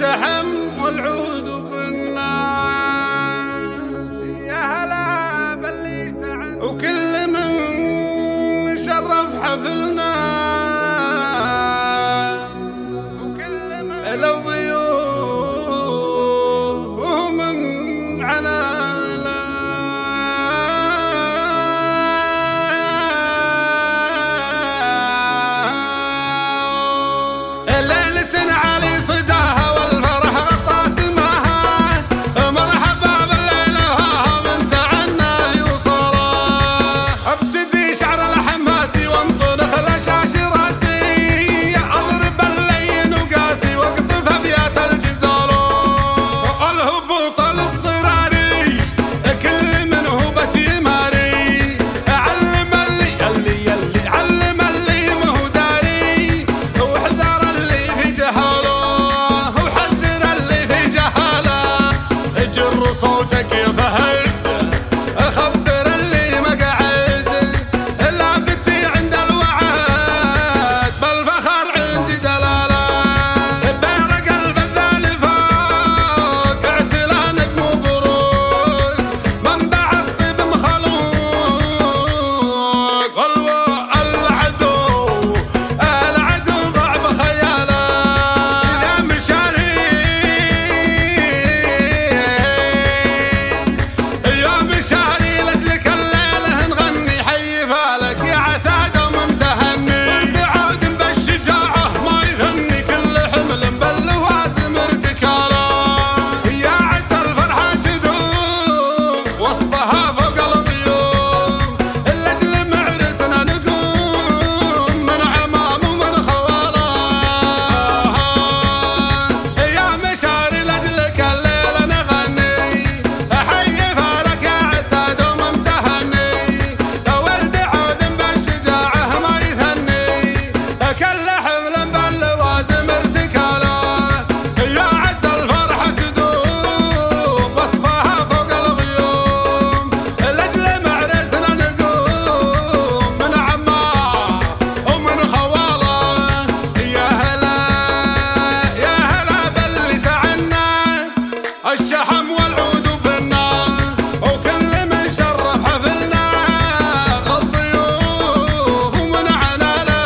الشحم والعود بالنار، يا هلا باللي تعن وكل من شرف حفلنا وكل من الضيوف من عنانا. ليلة علي صداها والفرح غطى سماها، مرحبا بالليلة من تعنى يوصلا. ابتدي شعر الحماسي وانطلق لشاش راسي، اضرب اللين وقاسي واقطف ابيات الجزالو. الهبوط الاضطراري كل منه بس يماري، علم اللي علم اللي مهو داري، واحذر اللي في جهاله وحذر اللي في جهاله. اجر صوتك يا فهد خبر اللي مقعد، لعبتي عند الوعد بالفخر عندي دلاله. بارق البذال فوق اعتلانك مبروك، منبع الطيب مخلوق العدو ضعف خياله. يا مشاري لاجلك الليله نغني حي فالك يا عساد وممتهني، وبعود بالشجاعه ما يذني كل حمل باللوازم ارتكاله. يا عسى الفرحه تدوم وصفها فوق الغيوم، لاجل معرسنا نقوم من عمام ومن خواله. يا مشاري لاجلك الليله نغني حي فالك يا عساد وممتهني، ولد عود بالشجاعه ما يثني كل حمل باللوازم ارتكاله. يا عسى الفرحه تدوم وصفها فوق الغيوم، لاجل معرسنا نقوم من عمار ومن خواله. يا هلا باللي تعنى الشحم والعود بالنار، وكل من شرف حفلنا للضيوف ومن عناله.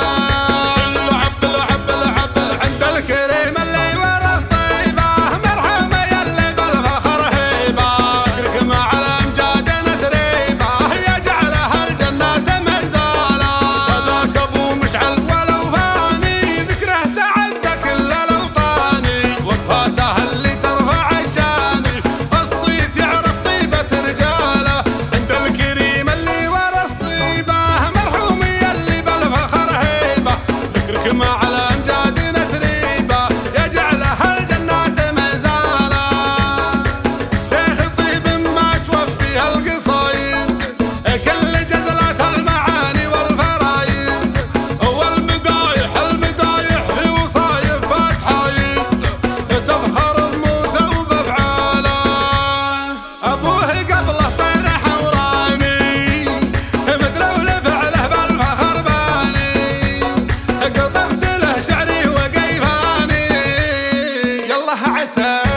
العب عند الكريم اللي ورث طيبه، مرحبا يلي بالفخر هيبه، فكرك مع الامجاد نسريبه، يجعلها الجنات منزاله. هذاك ابو مشعل ولو فاني، ذكره تعدى كل الاوطاني، وقفاته اللي ترفع الشاني، الصيت يعرف طيبه رجاله. عند الكريم اللي ورث طيبه، مرحوم يلي بالفخر هيبه، ذكرك مع الامجاد نسريبه، يجعلها الجنات منزاله. شيخ طيب ما توفيها القصايد، كل جزلات المعاني والفرايد، والمدايح في وصايف فتحايد، تفخر بموسى وبافعاله. ابوه قبله طير حوراني، مدلول فعله بالفخر باني، قطفت له شعري وقيفاني. يالله عسى